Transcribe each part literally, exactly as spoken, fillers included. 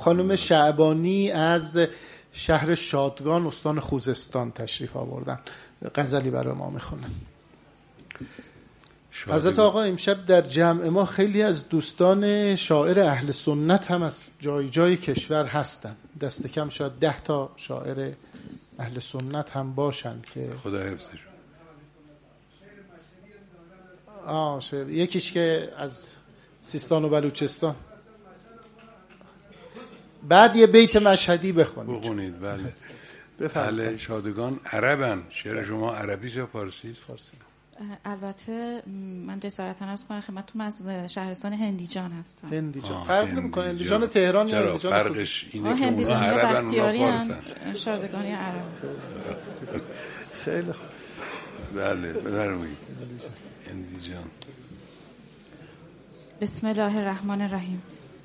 خانم شعبانی از شهر شادگان استان خوزستان تشریف آوردن، غزلی برای ما میخونن. حضرت آقا امشب در جمع ما خیلی از دوستان شاعر اهل سنت هم از جای جای کشور هستن، دست کم شاید ده تا شاعر اهل سنت هم باشن که خدا حفظشون. آه شعر یکیش که از سیستان و بلوچستان، بعد یه بیت مشهدی بخونید. بخونید بله. بفرمایید. شادگان عربن، شعر شما عربی یا فارسی؟ فارسی. البته من جسارتاً عرض کنم خدمتتون از شهرستان هندیجان هستم. هندیجان فرق نمی‌کنه هندیجان تهران یا هندیجان فرقش اینه که اونا عربن اونا فارسن. شادگانی عرب است. خیلی خوب. بله بفرمایید. هندیجان. بسم الله الرحمن الرحیم.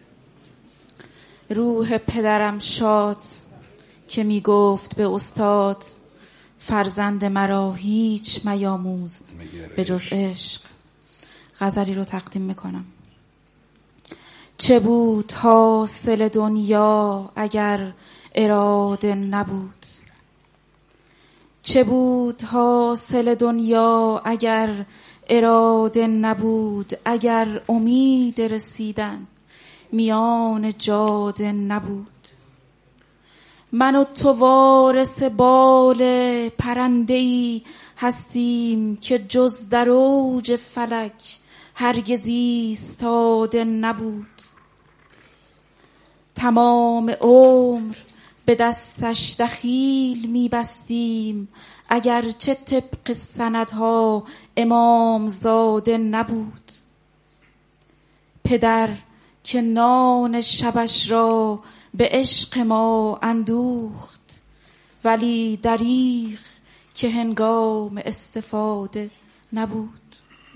روح پدرم شاد که می گفت به استاد، فرزند مرا هیچ میاموز به جز عشق. غزلی رو تقدیم میکنم. چه بود حاصل دنیا اگر اراده نبود، چه بود حاصل دنیا اگر اراده نبود، اگر امید رسیدن میان جاده نبود. من و تو وارث بال پرنده‌ای هستیم که جز در اوج فلک هرگز ایستاده نبود. تمام عمر به دستش دخیل میبستیم اگرچه طبق سندها امام زاده نبود. پدر که نان شبش را به عشق ما اندوخت، ولی دریغ که هنگام استفاده نبود.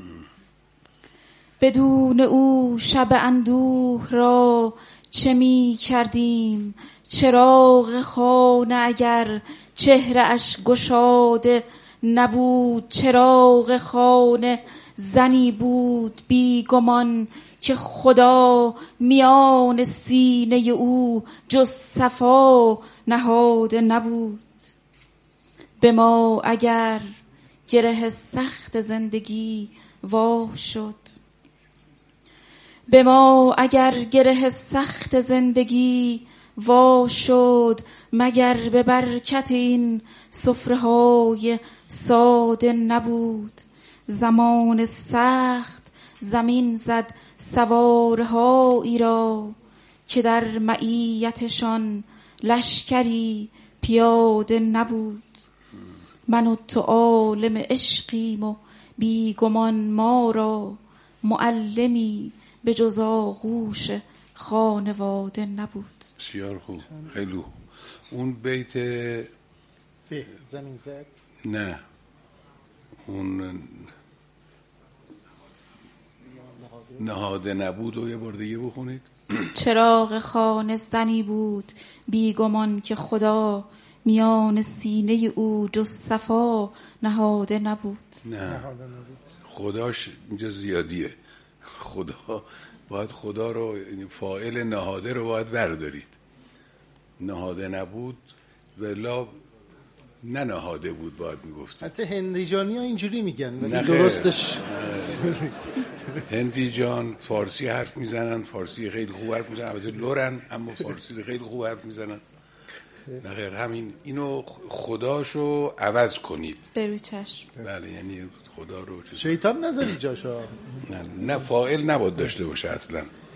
بدون او شب اندوه را چه می کردیم؟ چراغ خانه اگر چهره اش گشاده نبود. چراغ خانه زنی بود بی گمان که خدا میان سینه او جز صفا نهاده نبود. به ما اگر گره سخت زندگی وا شد، به ما اگر گره سخت زندگی وا شد، مگر به برکت این سفره های ساده نبود. زمان سخت زمین زد سوارهایی را که در معیتشان لشکری پیاده نبود. من و تو عالم عشقیم و بیگمان ما را معلمی به جز آغوش خانواده نبود. بسیار خوب، خیلی خوب. اون بیت زمین زد نه اون نهاده نبود و یه بار دیگه بخونید. چراغ خانه زنی بود بیگمان که خدا میان سینه او جز صفا نهاده نبود. نه خداش اینجا زیادیه. خدا باید خدا رو، فاعل نهاده رو باید بردارید. نهاده نبود ولا نه نهاده بود باید میگفت. حتی هندیجانی ها اینجوری میگن ولی درستش هندیجان فارسی حرف میزنن، فارسی خیلی خوب حرف میزنن، البته لورن اما فارسی خیلی خوب حرف میزنن. نخیر همین اینو خداشو عوض کنید. بروی چشم. بله یعنی خدا رو شیطان نذاری جاشا. نه نه فاعل نباید داشته باشه اصلا.